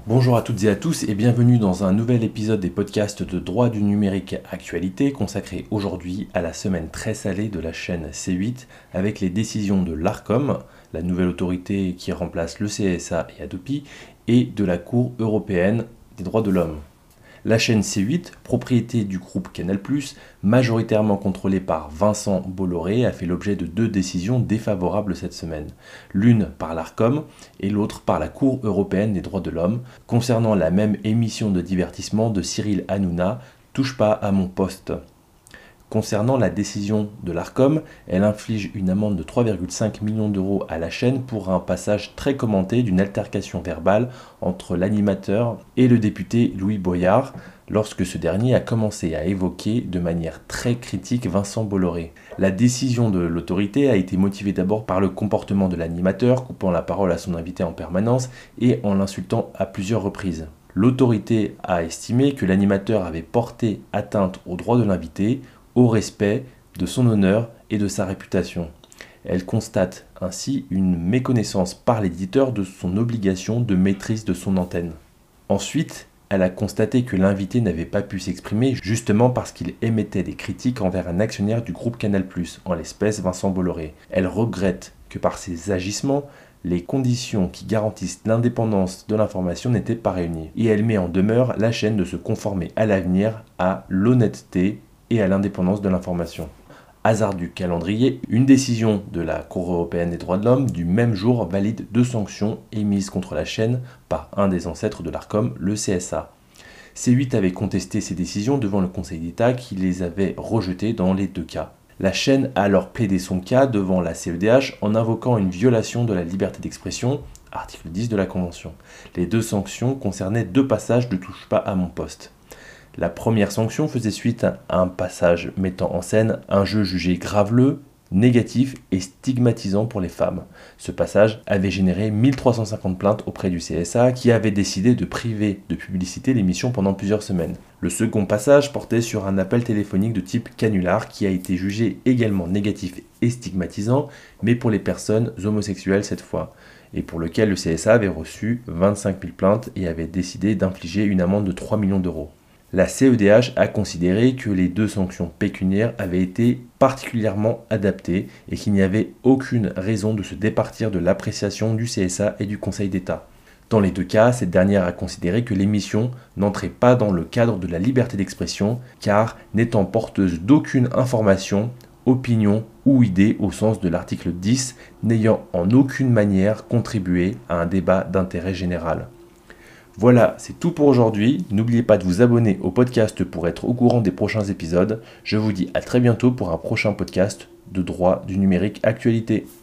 Bonjour à toutes et à tous et bienvenue dans un nouvel épisode des podcasts de droit du numérique actualité consacré aujourd'hui à la semaine très salée de la chaîne C8 avec les décisions de l'Arcom, la nouvelle autorité qui remplace le CSA et Hadopi, et de la Cour européenne des droits de l'homme. La chaîne C8, propriété du groupe Canal+, majoritairement contrôlée par Vincent Bolloré, a fait l'objet de deux décisions défavorables cette semaine. L'une par l'Arcom et l'autre par la Cour européenne des droits de l'homme, concernant la même émission de divertissement de Cyril Hanouna, Touche pas à mon poste. Concernant la décision de l'Arcom, elle inflige une amende de 3,5 millions d'euros à la chaîne pour un passage très commenté d'une altercation verbale entre l'animateur et le député Louis Boyard, lorsque ce dernier a commencé à évoquer de manière très critique Vincent Bolloré. La décision de l'autorité a été motivée d'abord par le comportement de l'animateur, coupant la parole à son invité en permanence et en l'insultant à plusieurs reprises. L'autorité a estimé que l'animateur avait porté atteinte aux droits de l'invité, au respect de son honneur et de sa réputation. Elle constate ainsi une méconnaissance par l'éditeur de son obligation de maîtrise de son antenne. Ensuite, elle a constaté que l'invité n'avait pas pu s'exprimer justement parce qu'il émettait des critiques envers un actionnaire du groupe Canal+, en l'espèce Vincent Bolloré. Elle regrette que par ses agissements, les conditions qui garantissent l'indépendance de l'information n'étaient pas réunies. Et elle met en demeure la chaîne de se conformer à l'avenir à l'honnêteté et à l'indépendance de l'information. Hasard du calendrier, une décision de la Cour européenne des droits de l'homme du même jour valide deux sanctions émises contre la chaîne par un des ancêtres de l'Arcom, le CSA. C8 avait contesté ces décisions devant le Conseil d'État qui les avait rejetées dans les deux cas. La chaîne a alors plaidé son cas devant la CEDH en invoquant une violation de la liberté d'expression, article 10 de la Convention. Les deux sanctions concernaient deux passages de Touche pas à mon poste. La première sanction faisait suite à un passage mettant en scène un jeu jugé graveleux, négatif et stigmatisant pour les femmes. Ce passage avait généré 1350 plaintes auprès du CSA qui avait décidé de priver de publicité l'émission pendant plusieurs semaines. Le second passage portait sur un appel téléphonique de type canular qui a été jugé également négatif et stigmatisant, mais pour les personnes homosexuelles cette fois, et pour lequel le CSA avait reçu 25 000 plaintes et avait décidé d'infliger une amende de 3 millions d'euros. La CEDH a considéré que les deux sanctions pécuniaires avaient été particulièrement adaptées et qu'il n'y avait aucune raison de se départir de l'appréciation du CSA et du Conseil d'État. Dans les deux cas, cette dernière a considéré que l'émission n'entrait pas dans le cadre de la liberté d'expression car n'étant porteuse d'aucune information, opinion ou idée au sens de l'article 10, n'ayant en aucune manière contribué à un débat d'intérêt général. Voilà, c'est tout pour aujourd'hui. N'oubliez pas de vous abonner au podcast pour être au courant des prochains épisodes. Je vous dis à très bientôt pour un prochain podcast de droit du numérique actualité.